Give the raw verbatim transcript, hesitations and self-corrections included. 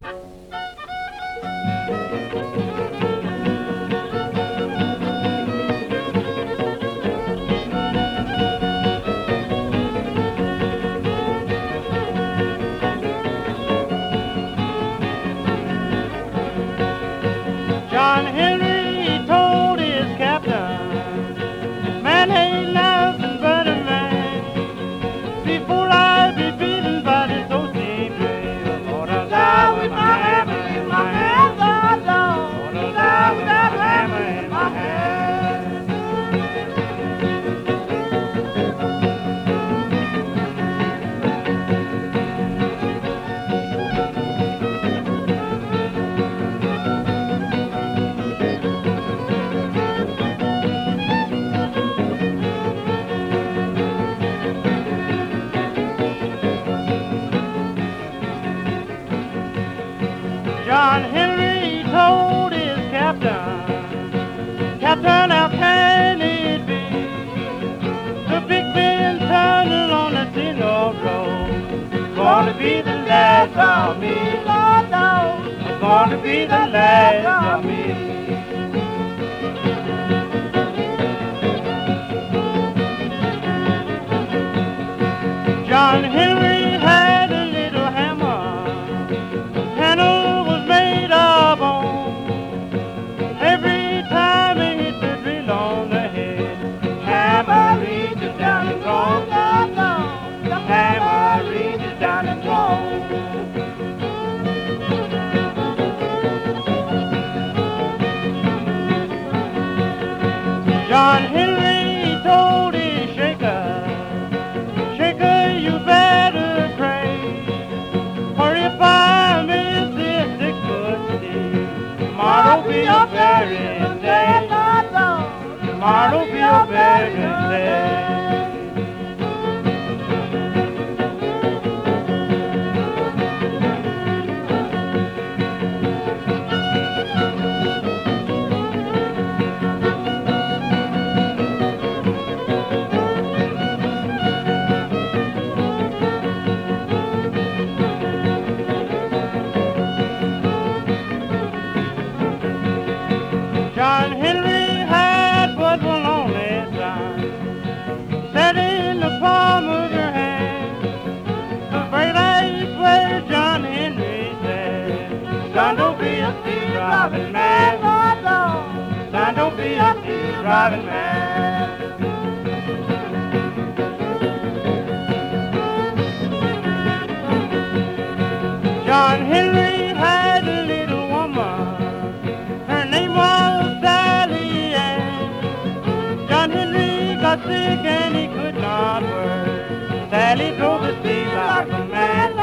John Henry told his captain, man ain't nothing but a man. Before I be beaten by this old steam train, Lord, I'll die with my hammer in my hand. Lord, I'll die with my hammer in my hand. John Henry told his captain, Captain, how can it be? The Big Ben tunnel on the Senor Road, gonna be the last of me, Lord knows, gonna be the last of me. John Henry had a little hammer, handle was made of bone. Every time he hit the drill on the head, hammer reaches down and throws, the hammer reaches down and throws. John Henry told his shaker, shaker, you better pray, for if I miss this six foot stick, tomorrow'll be a burying day. Tomorrow'll be a burying day. John Henry had but one only son, set in the palm of your hand. The very last word John Henry said, son, don't be a thief driving man, son, don't be a thief driving man. John Henry had a little woman, her name was Sally Ann. John Henry got sick and he could not work. Sally drove the steam like a man.